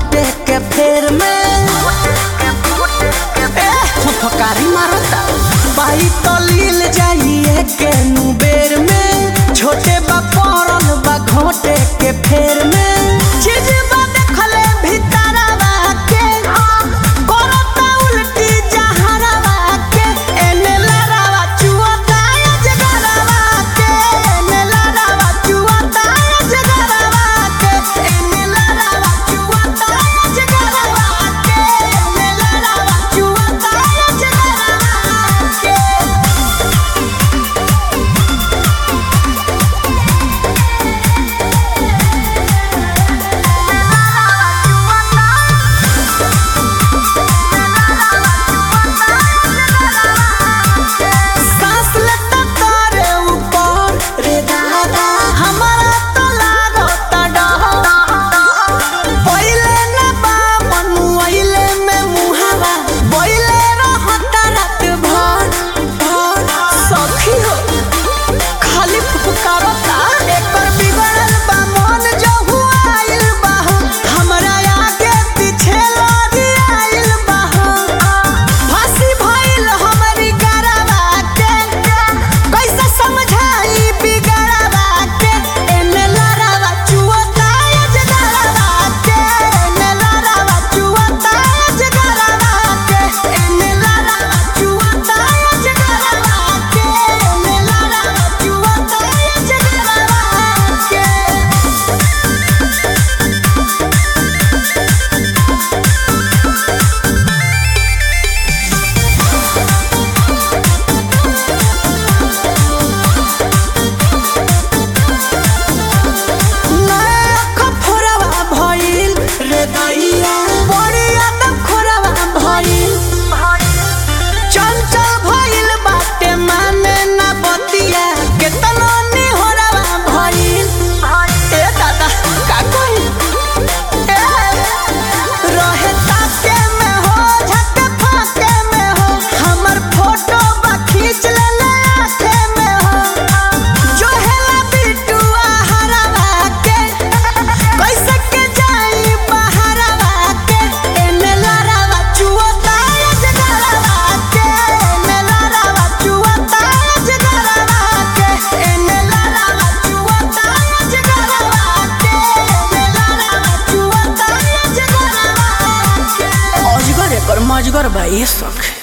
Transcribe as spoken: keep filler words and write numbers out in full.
घोटे के फेर में फकारी मारता बाई तो लील जाइए के नु बेर में छोटे बा पड़ल बा घोटे के फेर में चीज बा देखले भीतरवा के करता उल्टी जहरवा के एने लड़ावा चुआता जगरवा के एने लड़ावा चुआता जगरवा के एने लड़ावा चुआता जगरवा के एने लड़ावा चुआता जगरवा के सांस लेता तारे ऊपर रे दादा हमारा तो लागता डर पहिले न बा मनुआइले में मुहावा बोइले रहता रात भर भर सखी हो खाली फुफकारता एकर बिगड़ल बा मन जो हुआइल बा हमरा आगे पीछे लड़ी आइल बा फांसी भइल हमरी गरवा के कैसे समझाई बिगड़वा के एने लड़ावा चुआता जगरवा के एने लड़ावा चुआता जगरवा के एने लड़ावा चुआता जगरवा के एने लड़ावा चुआता जगरवा के नाक फोरवा भइल रे दैया बड़िया त खोरवा भइल चंचल भइल बाटे माने ना बतिया केतना निहोरवा भइल ए दादा का कही ए रहे ताके में हो झट फाके में हो हमर फोटो बा खींच लेले आँखे में हो जो हेला बिटुआ हरवा के कैसे के जाई बहरवा के एने लड़ावा चुआता जगरवा के एने लड़ावा चुआता जगरवा के एने लड़ावा चुआता जगरवा के एने लड़ावा चुआता जगरवा के अजगर एकर मजगर बा ये सख।